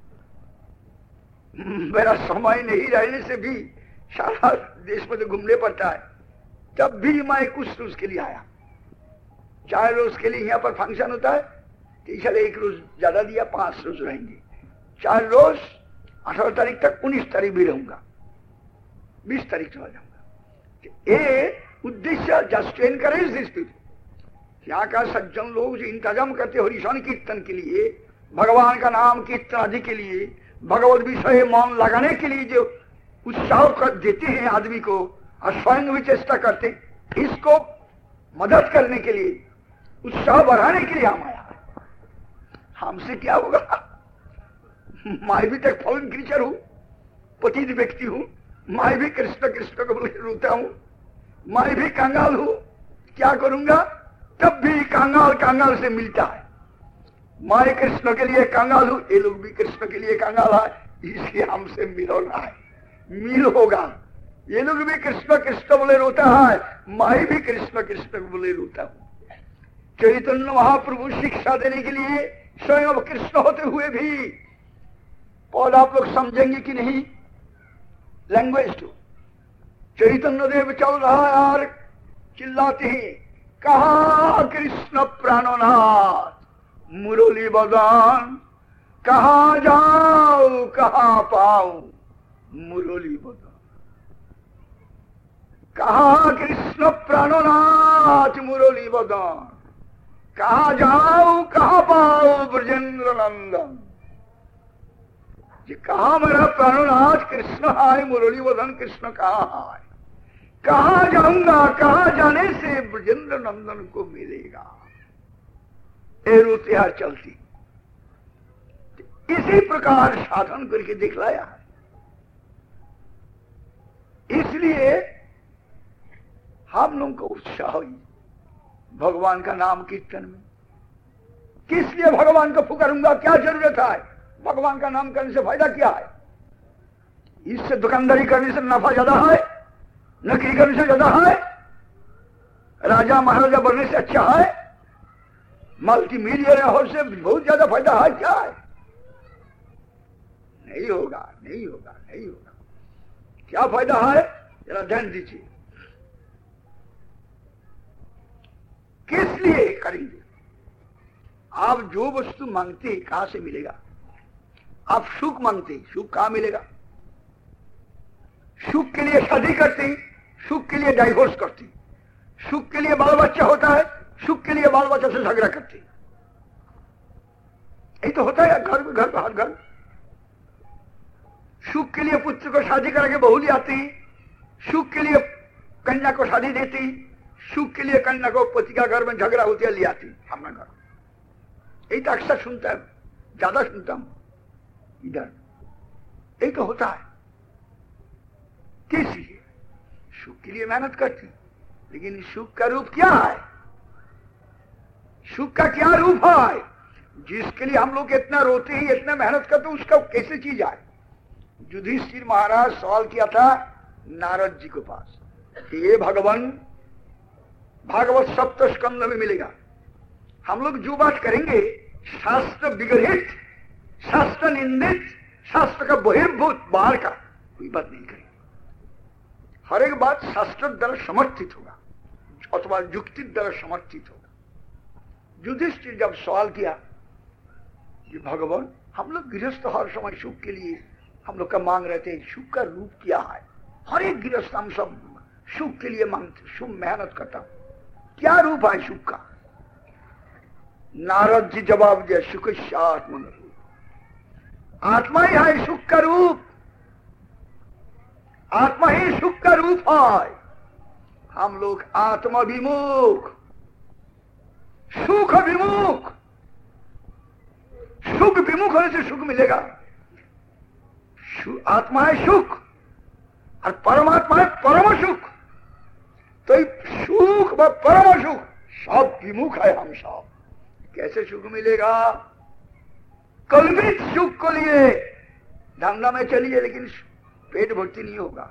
मेरा समय नहीं रहने से भी सारा देश में तो घूमने पड़ता है, तब भी मैं कुछ रोज के लिए आया। चार रोज के लिए यहाँ पर फंक्शन होता है, तो इसलिए एक रोज ज्यादा दिया, पांच रोज रहेंगे। चार रोज अठारह तारीख तक, उन्नीस तारीख भी रहूंगा, बीस तारीख चला जाऊंगा। ये उद्देश्य just to encourage this people. यहाँ का सज्जन लोग जो इंतजाम करते हो हरिशन कीर्तन के लिए, भगवान का नाम कीर्तन आदि के लिए, भगवत विषय मन लगाने के लिए जो उत्साह कर देते हैं आदमी को, और स्वयं भी चेष्टा करते, इसको मदद करने के लिए, उत्साह बढ़ाने के लिए हम आया। हमसे क्या होगा? मैं भी तक फॉलन क्रीचर हूं, पतित व्यक्ति हूं, मैं भी कृष्ण कृष्ण को बोल रोता हूं, मैं भी कंगाल हूं। क्या करूंगा? तब भी कंगाल कंगाल से मिलता है। मैं कृष्ण के लिए कंगाल हूं, ये लोग भी कृष्ण के लिए कंगाल है, इसलिए हमसे मिलना है, मिल होगा। ये लोग भी कृष्ण कृष्ण बोले रोता है, मैं भी कृष्ण कृष्ण बोले रोता हूं। चैतन्य महाप्रभु शिक्षा देने के लिए स्वयं कृष्ण होते हुए भी, और आप लोग समझेंगे कि नहीं, लैंग्वेज टू चैतन्य देव चल रहा है और चिल्लाते हैं, कहा कृष्ण प्राणनाथ मुरली बदन, कहा जाओ कहा पाओ मुरली बदन। कहा कृष्ण प्राणनाथ मुरली बदन, कहा जाओ कहा पाओ ब्रजेंद्र नंदन। कहा मेरा प्राणनाथ कृष्ण है, मुरली बदन कृष्ण कहा है, कहा जाऊंगा, कहा जाने से ब्रजेंद्र नंदन को मिलेगा। ए रोतिहार चलती। इसी प्रकार साधन करके दिखलाया है। इसलिए हम लोगों को उत्साह हुई भगवान का नाम कीर्तन में। किस लिए भगवान को पुकारूंगा? क्या जरूरत है? भगवान का नाम करने से फायदा क्या है? इससे दुकानदारी करने से नफा ज्यादा है, नौकरी करने से ज्यादा है, राजा महाराजा बनने से अच्छा है, मल्टी मिलियनर होने से बहुत ज्यादा फायदा है क्या है? नहीं होगा, नहीं होगा, नहीं होगा। क्या फायदा है? जरा ध्यान दीजिए। किस लिए करेंगे? आप जो वस्तु मांगते कहां से मिलेगा? आप सुख मांगते, सुख कहां मिलेगा? सुख के लिए शादी करते, सुख के लिए डाइवोर्स करते, सुख के लिए बाल बच्चा होता है, सुख के लिए बाल बच्चा से झगड़ा करते। यही तो होता है घर में, घर पर हर घर। सुख के लिए पुत्र को शादी करके बहू ले आते हैं, सुख के लिए कन्या को शादी देते हैं, सुख के लिए कन्या को पति का घर में झगड़ा होती है ले आती हमारा घर। यही तो अक्सर सुनता है, ज्यादा सुनता हूं इधर। यही तो होता है। किस लिए? सुख के लिए मेहनत करती, लेकिन सुख का रूप क्या है? सुख का क्या रूप है? जिसके लिए हम लोग इतना रोते हैं, इतना मेहनत करते, उसका कैसे चीज आए? युधिष्ठिर महाराज सवाल किया था नारद जी के पास, ये भगवान भागवत सप्त स्कंद में मिलेगा। हम लोग जो बात करेंगे शास्त्र विग्रहित, शास्त्र निंदित, शास्त्र का बहिर्भूत बाहर का कोई बात नहीं करेंगे। हर एक बात शास्त्र द्वारा समर्थित होगा अथवा युक्ति द्वारा समर्थित होगा। युधिष्ठिर जब सवाल किया कि भगवान हम लोग गृहस्थ हर समय सुख के लिए हम लोग का मांग रहे थे, सुख का रूप क्या है? हर एक गृहस्थ हम सब सुख के लिए मांगते, सुख मेहनत करता, क्या रूप है सुख का? नारद जी जवाब दिया, सुख आत्मा रूप, आत्मा ही है सुख का रूप, आत्मा ही सुख का रूप है। हम लोग आत्मा विमुख, सुख विमुख, सुख विमुख होने से सुख मिलेगा। आत्मा है सुख और परमात्मा है परम सुख। तो सुख व परम सुख सब विमुख है हम सब। कैसे सुख मिलेगा? कल्पित सुख को लिए धंधा में चलिए, लेकिन पेट भर्ती नहीं होगा।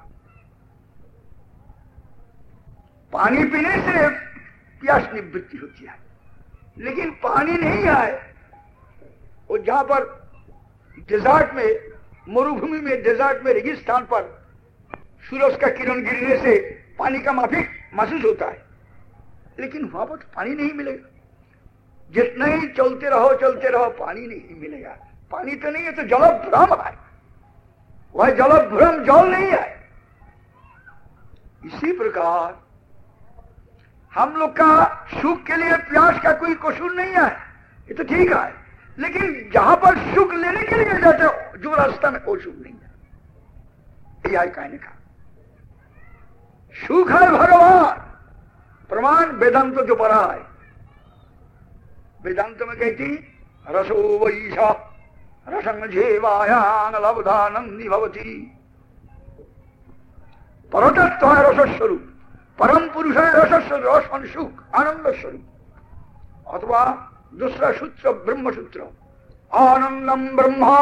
पानी पीने से प्यास निवृत्ति होती है, लेकिन पानी नहीं आए। वो जहां पर डेजर्ट में, मरुभूमि में, डेजर्ट में, रेगिस्तान पर सूरज का किरण गिरने से पानी का माफिक महसूस होता है, लेकिन वहां पर तो पानी नहीं मिलेगा। जितना ही चलते रहो चलते रहो पानी नहीं मिलेगा। पानी तो नहीं है तो जलभ्रम है, वह जलभ्रम जल नहीं है। इसी प्रकार हम लोग का सुख के लिए प्यास का कोई कसूर नहीं है, ये तो ठीक है, लेकिन जहां पर सुख लेने के लिए जाते हो जो रास्ता में वो सुख नहीं है। यह कहने का सुख है भगवान। प्रमाण वेदांत जो पढ़ा है, वेदांत में कहती रसो वैशा रसंग झेवायान लब्धानंदी भवती। परतत्व है रस स्वरूप, परम पुरुष है रस स्वरूप, रस सुख आनंद स्वरूप। अथवा दूसरा सूत्र ब्रह्म सूत्र, आनंदम ब्रह्मा,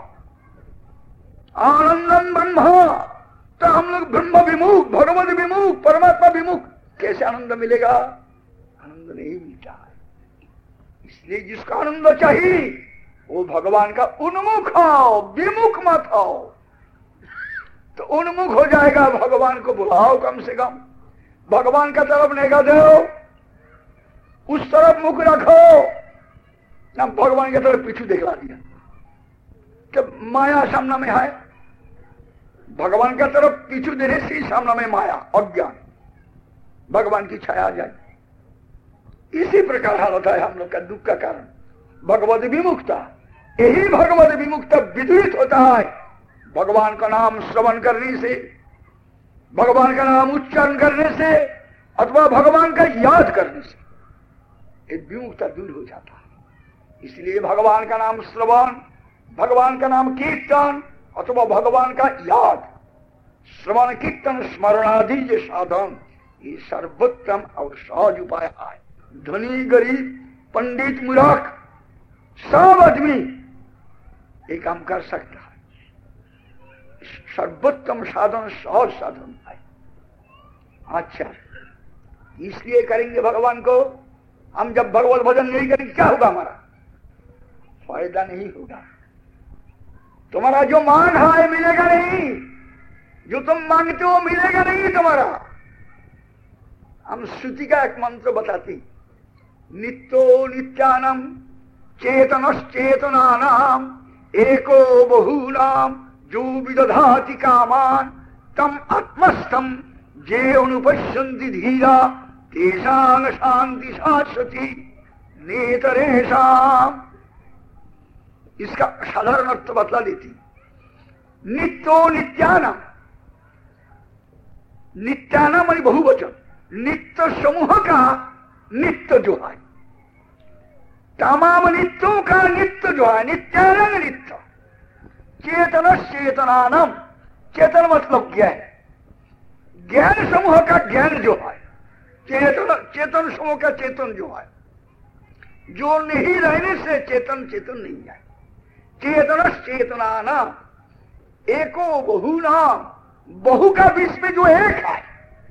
आनंदम ब्रह्मा। तो हम लोग ब्रह्म विमुख, भगवत विमुख, परमात्मा विमुख, कैसे आनंद मिलेगा? आनंद नहीं मिलता है। इसलिए जिसका आनंद चाहिए वो भगवान का उन्मुख हो, विमुख मत हो। तो उन्मुख हो जाएगा, भगवान को बुलाओ, कम से कम भगवान का तरफ निगाह दो, उस तरफ मुख रखो ना। भगवान की तरफ पीछू दिखला दिया, जब माया सामने में है, भगवान का तरफ पीछू देने से सामने में माया, अज्ञान, भगवान की छाया आ जाए। इसी प्रकार हालत है हम लोग का दुख का कारण भगवत विमुखता। यही भगवत विमुखता विदुरित होता है भगवान का नाम श्रवण करने से, भगवान का नाम उच्चारण करने से, अथवा भगवान का याद करने से ये विमुखता दूर हो जाता है। इसलिए भगवान का नाम श्रवण, भगवान का नाम कीर्तन अथवा भगवान का याद, श्रवण कीर्तन स्मरणादि ये साधन, ये सर्वोत्तम और सहज उपाय है। धनी गरीब पंडित मूर्ख सब आदमी ये काम कर सकता है। सर्वोत्तम साधन सहज साधन है। अच्छा, इसलिए करेंगे भगवान को। हम जब भगवत भजन नहीं करेंगे क्या होगा? हमारा फायदा नहीं होगा। तुम्हारा जो मांग है मिलेगा नहीं, जो तुम मांगते हो मिलेगा नहीं तुम्हारा। हम श्रुति का एक मंत्र बताती, नित्यो नित्यानम चेतनश्चेतनानाम एको बहुनाम जो विदधाति कामान तम आत्मस्थम जे अनुपश्यन्ति धीरा तेषां शांति शाश्वती नेतरेषाम। इसका साधारण अर्थ बतला देती। नित्यो नित्यानम, नित्यानम मानी बहुवचन, नित्य समूह का नित्य जो है, तमाम नित्यों का नित्य जो है, नित्यानंद नित्य। चेतन चेतनानम, चेतन मतलब ज्ञान, ज्ञान समूह का ज्ञान जो है, चेतन चेतन समूह का चेतन जो है, जो नहीं रहने से चेतन चेतन नहीं है। चेतन चेतनानम एको बहुनाम, बहु का बीच में जो एक है,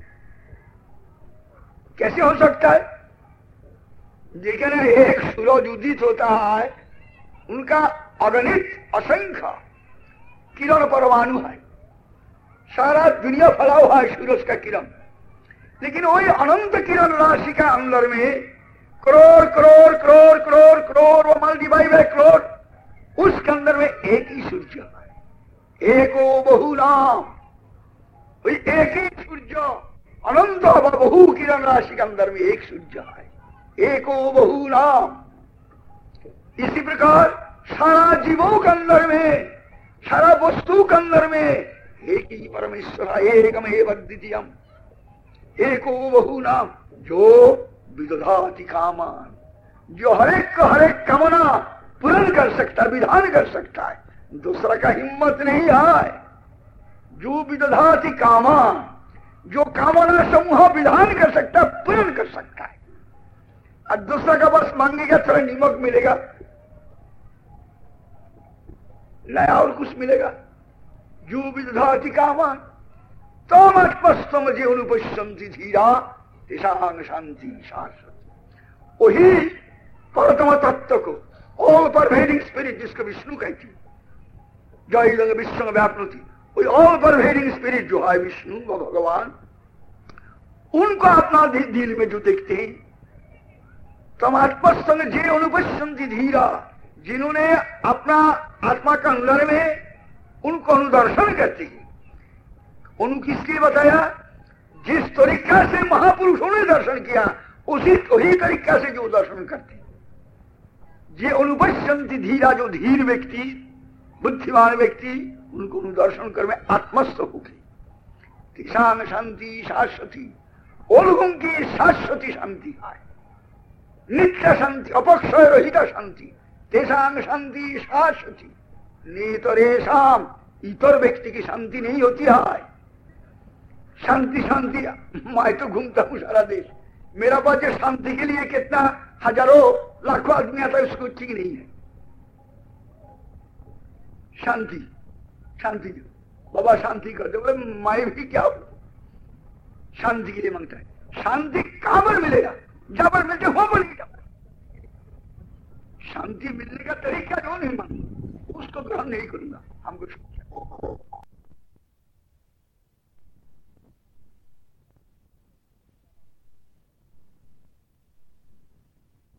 कैसे हो सकता है? देखिए ना, एक सूरज उदित होता है, उनका अगणित असंख्य किरण परमाणु है, सारा दुनिया फैला हुआ है सूरज का किरण। लेकिन वही अनंत किरण राशि का अंदर में करोड़ करोड़ करोड़ करोड़ करोड़ वो मल्टीप्लाई बाय करोड़, उसके अंदर में एक ही सूर्य है। एको बहुनाम, वही एक ही सूर्य, अनंत बहु किरण राशि के अंदर में एक सूर्य है। एको बहुनाम। इसी प्रकार सारा जीवों के अंदर में, सारा वस्तु के अंदर में एक ही परमेश्वर, एकमेव द्वितीयम। एको बहुनाम जो विदधाति कामान, जो हरेक को हरेक कामना पूर्ण कर सकता है, विधान कर सकता है, दूसरा का हिम्मत नहीं है। जो विदधाति कामान, जो कामना समूह विधान कर सकता है, पूर्ण कर सकता है। और दूसरा का बस मांगेगा थोड़ा निमक मिलेगा, नया और कुछ मिलेगा। जो विदधाति कामान तम आत्मस्तम जे अनुपश्यन्ति धीरा तेषां शांति शाश्वती। वही परतम तत्व को, ऑल परवेडिंग स्पिरिट जिसको विष्णु कहती है, जय रंग विष्णु व्यापनुति, वही ऑल परवेडिंग स्पिरिट जो है विष्णु व भगवान, उनको अपना दिल में जो देखते हैं, तम आत्मसंग जे अनुपश्यंति धीरा, जिन्होंने अपना आत्मा का अंदर में उनको अनुदर्शन करते हैं। उनको किसलिए बताया? जिस तरीका से महापुरुषों ने दर्शन किया उसी वही तरीका से जो दर्शन करते, जे अनुपश्यंति धीरा, जो धीर व्यक्ति, बुद्धिमान व्यक्ति, उनको अनुदर्शन कर में आत्मस्थ हो गई। तिशांग शांति शाश्वती, वो लोगों की शाश्वती शांति है, नित्य शांति, अपक्षय रहित शांति, तेषांग शांति शाश्वती, नेतरेशम, इतर व्यक्ति की शांति नहीं होती है। शांति शांति, मैं तो घूमता हूं सारा देश, मेरा पास जो शांति के लिए कितना हजारों लाखों आदमी आता है उसको ठीक नहीं है। शांति शांति बाबा शांति कर दो, बोले मैं भी क्या हूं शांति के लिए मांगता है। शांति काम